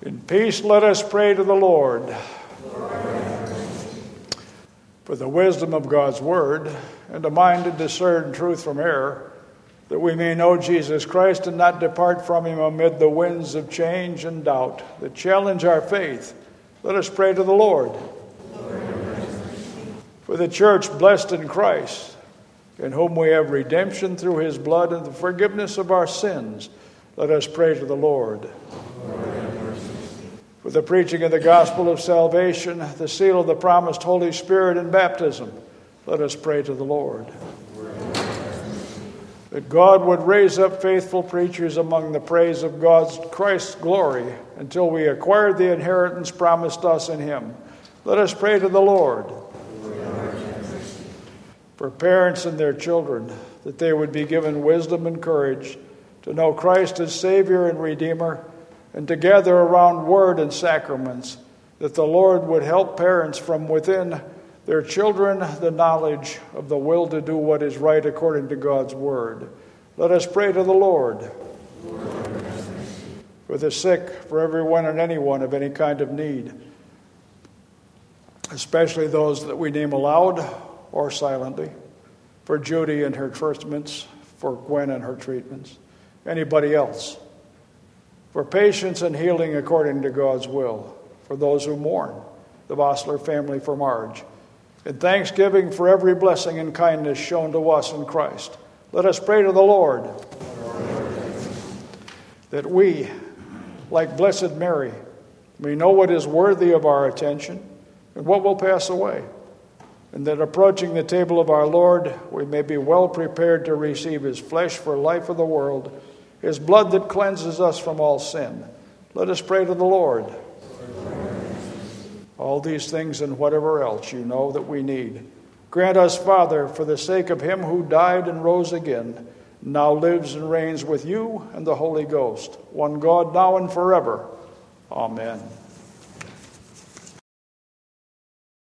In peace, let us pray to the Lord. For the wisdom of God's word, and a mind to discern truth from error, that we may know Jesus Christ and not depart from him amid the winds of change and doubt that challenge our faith, let us pray to the Lord. For the church blessed in Christ, in whom we have redemption through his blood and the forgiveness of our sins, let us pray to the Lord. For the preaching of the gospel of salvation, the seal of the promised Holy Spirit and baptism, let us pray to the Lord. That God would raise up faithful preachers among the praise of Christ's glory until we acquire the inheritance promised us in him. Let us pray to the Lord. For parents and their children, that they would be given wisdom and courage to know Christ as Savior and Redeemer, and to gather around word and sacraments, that the Lord would help parents from within their children the knowledge of the will to do what is right according to God's word. Let us pray to the Lord. For the sick, for everyone and anyone of any kind of need, especially those that we name aloud or silently, for Judy and her treatments, for Gwen and her treatments, anybody else, for patience and healing according to God's will, for those who mourn, the Vossler family for Marge, and thanksgiving for every blessing and kindness shown to us in Christ. Let us pray to the Lord. That we, like Blessed Mary, may know what is worthy of our attention and what will pass away, and that approaching the table of our Lord, we may be well prepared to receive his flesh for life of the world, his blood that cleanses us from all sin. Let us pray to the Lord. All these things and whatever else you know that we need, grant us, Father, for the sake of him who died and rose again, now lives and reigns with you and the Holy Ghost, one God, now and forever. Amen.